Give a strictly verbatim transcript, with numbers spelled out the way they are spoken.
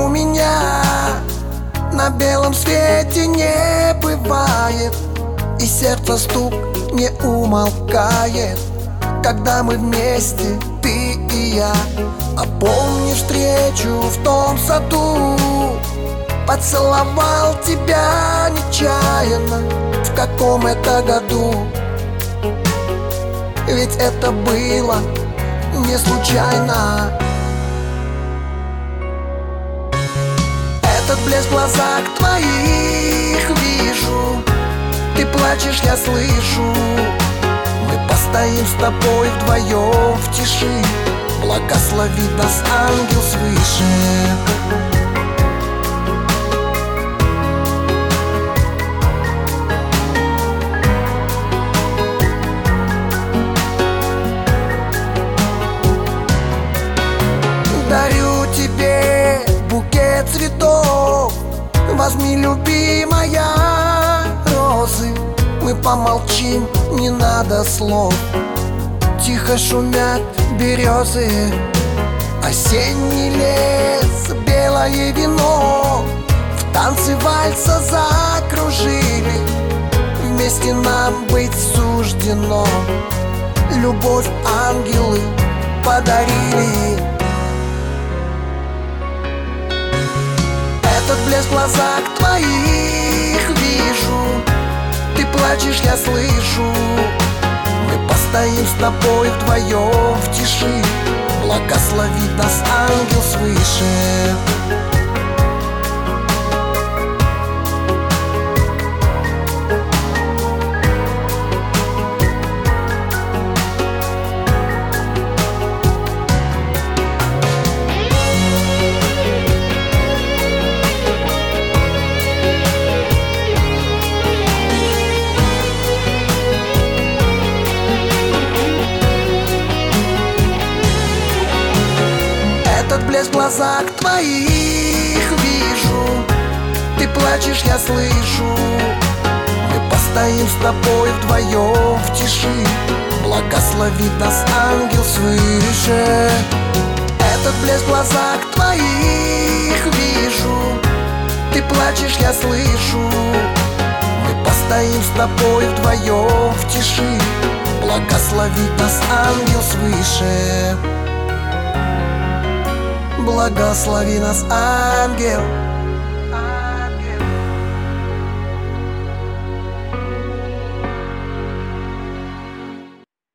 у меня на белом свете не бывает, и сердце стук не умолкает, когда мы вместе, ты и я. А помни встречу в том саду, поцеловал тебя нечаянно. В каком это году? Ведь это было не случайно. Этот блеск в глазах твоих вижу, ты плачешь, я слышу. Мы постоим с тобой вдвоем в тиши, благослови нас ангел свыше. Дарю тебе букет цветов, возьми, любимая, розы. Мы помолчим, не надо слов. Тихо шумят березы, осенний лес, белое вино. В танце вальса закружили, вместе нам быть суждено. Любовь ангелы подарили. Этот блеск в глазах твоих вижу, ты плачешь, я слышу. Мы постоим с тобой вдвоем в тиши, благослови нас ангел свыше. Этот блеск в глазах твоих вижу, ты плачешь, я слышу. Мы постоим с тобой вдвоем в тиши, благослови нас ангел свыше. Этот блеск в глазах твоих вижу, ты плачешь, я слышу. Мы постоим с тобой вдвоем в тиши, благослови нас ангел свыше. Благослови нас, ангел.